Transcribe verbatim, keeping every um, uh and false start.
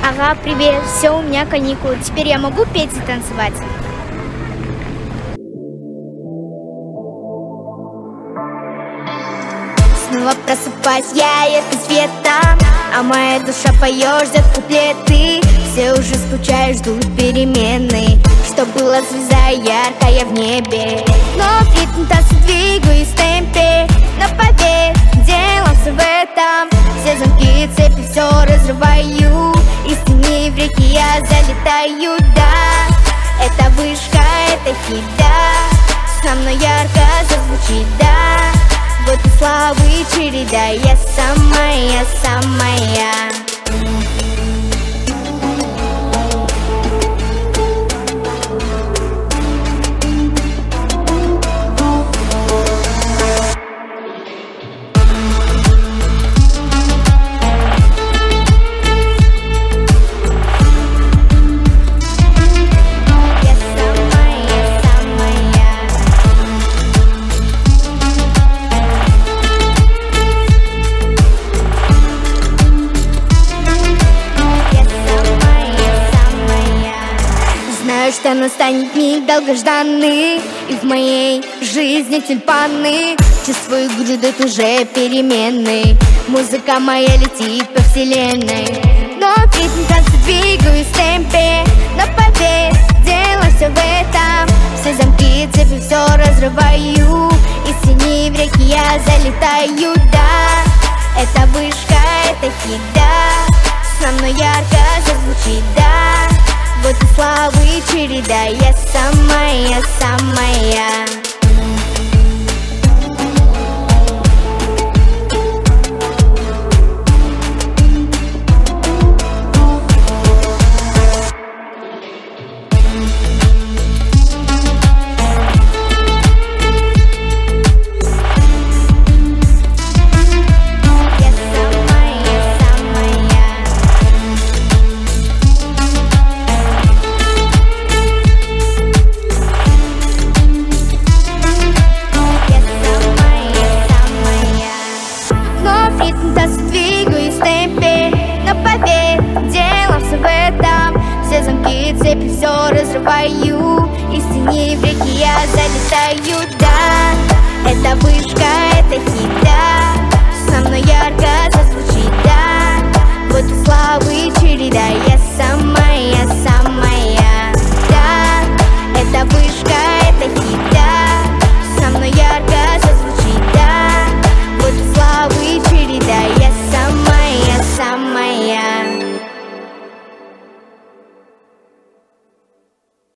Ага, привет, все, у меня каникулы. Теперь я могу петь и танцевать? Снова просыпаюсь я ярким светом, а моя душа поет, ждет куплеты. Все уже скучают, ждут перемены, что была звезда яркая в небе. Но в ритм танца двигаюсь в темпе, но поверь, дело все в этом. Все замки и цепи, все разрываю, из тени в реки я залетаю, да. Это вышка, это хит, да. Со мной ярко зазвучит, да. Вот и славы череда, я самая, самая. Что настанет миг долгожданный, и в моей жизни тюльпаны. Чувствую, грядут уже перемены, музыка моя летит по вселенной. Но в ритм танца двигаюсь в темпе, но поверь, дело все в этом. Все замки и цепи, все разрываю, из тени в реки я залетаю, да. Это вышка, это хит, да. Со мной ярко зазвучит, да. Вот и славы череда, я самая, самая. Все замки и цепи, все разрываю, из тени в реки я залетаю, да. Это вышка, это хит, да. Со мной ярко